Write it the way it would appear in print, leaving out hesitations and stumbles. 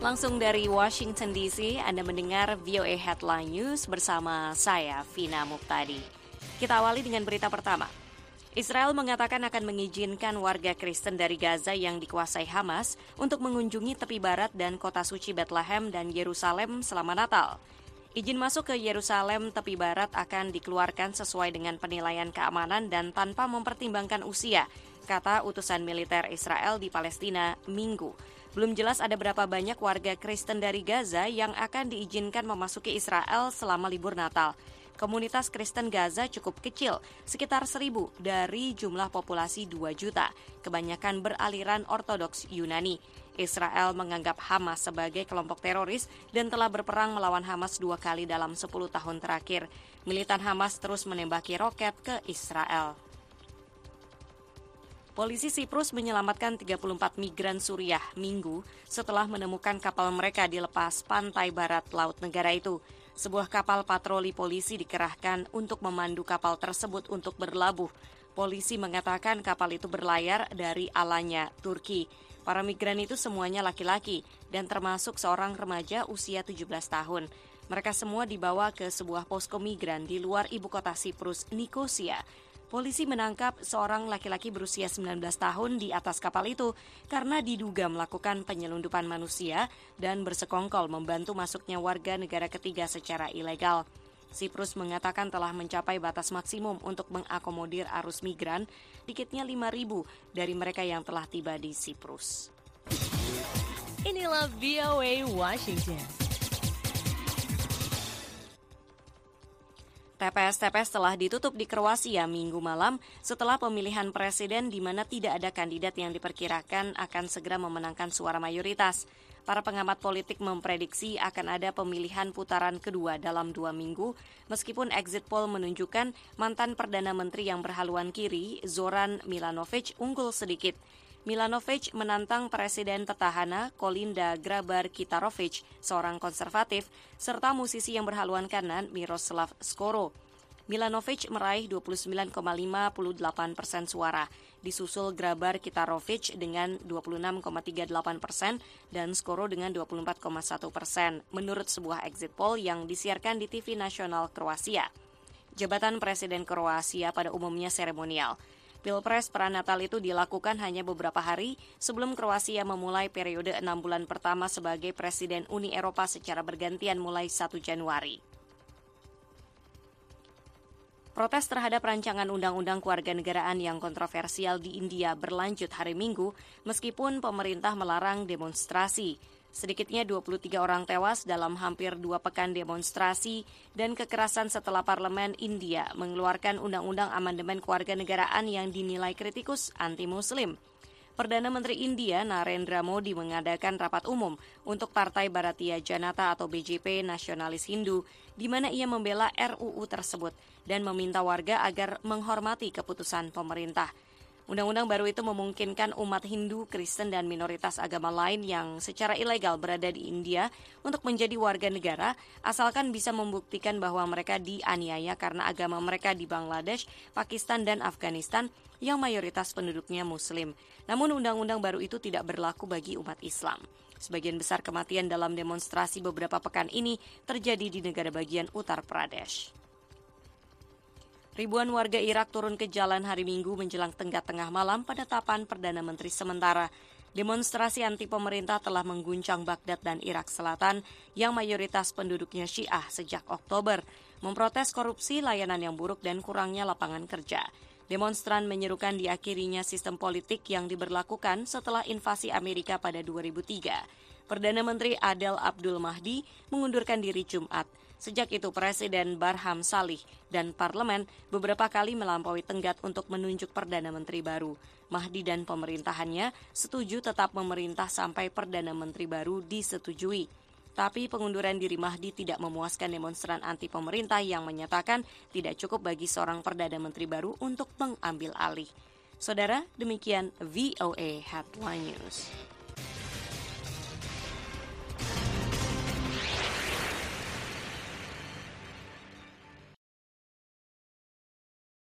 Langsung dari Washington DC, Anda mendengar VOA Headline News bersama saya, Vina Muqtadi. Kita awali dengan berita pertama. Israel mengatakan akan mengizinkan warga Kristen dari Gaza yang dikuasai Hamas untuk mengunjungi tepi barat dan kota suci Bethlehem dan Yerusalem selama Natal. Izin masuk ke Yerusalem tepi barat akan dikeluarkan sesuai dengan penilaian keamanan dan tanpa mempertimbangkan usia, kata utusan militer Israel di Palestina Minggu. Belum jelas ada berapa banyak warga Kristen dari Gaza yang akan diizinkan memasuki Israel selama libur Natal. Komunitas Kristen Gaza cukup kecil, sekitar 1.000 dari jumlah populasi 2 juta, kebanyakan beraliran Ortodoks Yunani. Israel menganggap Hamas sebagai kelompok teroris dan telah berperang melawan Hamas 2 kali dalam 10 tahun terakhir. Militan Hamas terus menembaki roket ke Israel. Polisi Siprus menyelamatkan 34 migran Suriah Minggu setelah menemukan kapal mereka di lepas pantai barat laut negara itu. Sebuah kapal patroli polisi dikerahkan untuk memandu kapal tersebut untuk berlabuh. Polisi mengatakan kapal itu berlayar dari Alanya, Turki. Para migran itu semuanya laki-laki dan termasuk seorang remaja usia 17 tahun. Mereka semua dibawa ke sebuah posko migran di luar ibu kota Siprus, Nikosia. Polisi menangkap seorang laki-laki berusia 19 tahun di atas kapal itu karena diduga melakukan penyelundupan manusia dan bersekongkol membantu masuknya warga negara ketiga secara ilegal. Siprus mengatakan telah mencapai batas maksimum untuk mengakomodir arus migran, dikitnya 5.000 dari mereka yang telah tiba di Siprus. Inilah VOA Washington. TPS-TPS telah ditutup di Kroasia Minggu malam setelah pemilihan presiden di mana tidak ada kandidat yang diperkirakan akan segera memenangkan suara mayoritas. Para pengamat politik memprediksi akan ada pemilihan putaran kedua dalam 2 minggu, meskipun exit poll menunjukkan mantan Perdana Menteri yang berhaluan kiri, Zoran Milanovic, unggul sedikit. Milanovic menantang Presiden petahana Kolinda Grabar-Kitarovic, seorang konservatif, serta musisi yang berhaluan kanan Miroslav Skoro. Milanovic meraih 29,58% suara, disusul Grabar-Kitarovic dengan 26,38% dan Skoro dengan 24,1%, menurut sebuah exit poll yang disiarkan di TV nasional Kroasia. Jabatan Presiden Kroasia pada umumnya seremonial. Pilpres pranatal itu dilakukan hanya beberapa hari sebelum Kroasia memulai periode 6 bulan pertama sebagai Presiden Uni Eropa secara bergantian mulai 1 Januari. Protes terhadap rancangan undang-undang kewarganegaraan yang kontroversial di India berlanjut hari Minggu meskipun pemerintah melarang demonstrasi. Sedikitnya 23 orang tewas dalam hampir 2 pekan demonstrasi dan kekerasan setelah parlemen India mengeluarkan undang-undang amandemen kewarganegaraan yang dinilai kritikus anti-Muslim. Perdana Menteri India Narendra Modi mengadakan rapat umum untuk Partai Bharatiya Janata atau BJP Nasionalis Hindu, di mana ia membela RUU tersebut dan meminta warga agar menghormati keputusan pemerintah. Undang-undang baru itu memungkinkan umat Hindu, Kristen, dan minoritas agama lain yang secara ilegal berada di India untuk menjadi warga negara, asalkan bisa membuktikan bahwa mereka dianiaya karena agama mereka di Bangladesh, Pakistan, dan Afghanistan yang mayoritas penduduknya Muslim. Namun undang-undang baru itu tidak berlaku bagi umat Islam. Sebagian besar kematian dalam demonstrasi beberapa pekan ini terjadi di negara bagian Uttar Pradesh. Ribuan warga Irak turun ke jalan hari Minggu menjelang tengah malam penetapan Perdana Menteri sementara. Demonstrasi anti pemerintah telah mengguncang Baghdad dan Irak Selatan yang mayoritas penduduknya Syiah sejak Oktober, memprotes korupsi, layanan yang buruk, dan kurangnya lapangan kerja. Demonstran menyerukan diakhirinya sistem politik yang diberlakukan setelah invasi Amerika pada 2003. Perdana Menteri Adel Abdul Mahdi mengundurkan diri Jumat. Sejak itu Presiden Barham Salih dan Parlemen beberapa kali melampaui tenggat untuk menunjuk Perdana Menteri baru. Mahdi dan pemerintahannya setuju tetap memerintah sampai Perdana Menteri baru disetujui. Tapi pengunduran diri Mahdi tidak memuaskan demonstran anti pemerintah yang menyatakan tidak cukup bagi seorang Perdana Menteri baru untuk mengambil alih. Saudara, demikian VOA Headline News.